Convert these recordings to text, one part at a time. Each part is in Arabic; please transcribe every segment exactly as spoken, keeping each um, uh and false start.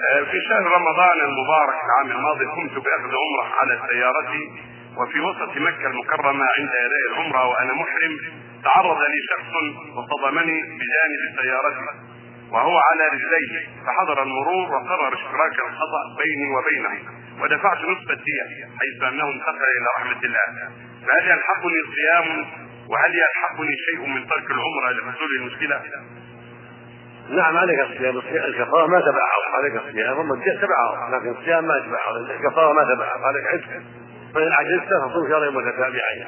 في شهر رمضان المبارك العام الماضي قمت بأخذ عمرة على سيارتي، وفي وسط مكة المكرمة عند أداء العمرة وأنا محرم تعرض لي شخص وصدمني بجانب سيارتي وهو على رجليه، فحضر المرور وقرر اشتراك الخطأ بيني وبينه ودفعت نصف الدية حيث أنه انتقل إلى رحمة الله. فهل يلحقني صيام وهل يلحقني شيء من ترك العمرة لحصول المشكلة؟ نعم عليك الصيام، الكفارة ما تبعه، عليك الصيام، أما الدية تبعه لكن الصيام ما تبعه، الكفارة ما تبعه، عليك عجز، فإن عجزت فصوم شهرين متتابعين.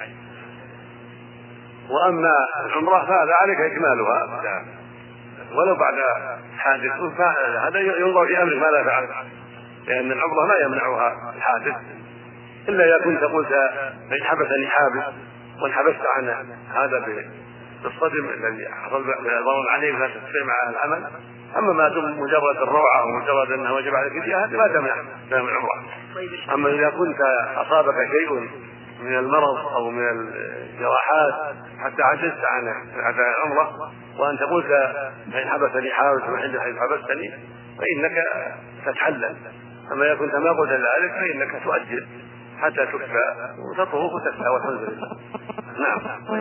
وأما العمرة فهذا عليك إكمالها ولو بعد حادث، هذا ينظر في أمرك ماذا فعل، لأن العمرة ما يمنعها الحادث إلا إذا كنت قلت إن حبسني حابس وانحبست عن هذا بالصدم الذي حصل ضرر عليك لا تستطيع معه العمل. أما ما دام مجرد الروعة ومجرد أنه وجب عليك الفدية هذه ما تمنع من العمرة. أما إذا كنت أصابك شيء من المرض أو من الجراحات حتى عجزت عن أداء العمرة وأنت قلت إن حبسني حابس وعند حيث حبستني فإنك تتحلل. أما إذا كنت ما قلت ذلك فإنك تؤجل حتى تكفى وتطوف وتكفى والحمد لله. نعم.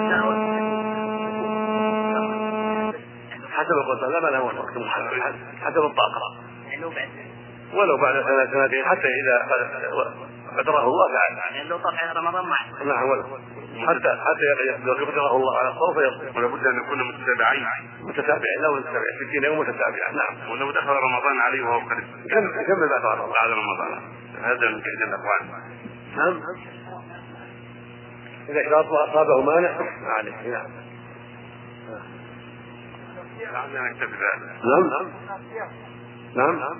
حسب القدرة لا ما له وقت محدد، حسب الطاقة، ولو بعد سنة سنتين حتى إذا قدره الله تعالى. يعني لو طلع رمضان معه. نعم ولو حتى حتى يقدره الله على الصوف يصوم. ولا بد أن نكون متتابعين متتابعين لا متتابعين ستين يوم متتابعين. نعم. ولو دخل رمضان عليه وهو قريب كم كم بعد رمضان؟ بعد رمضان. هذا من كيد الأخوان. نعم. إذا شرط أصابه مانع عليه. نعم. نعم. نعم. نعم.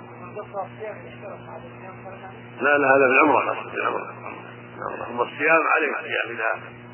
لا لا هذا في العمرة، في العمرة. الصيام عليه الصيام إذا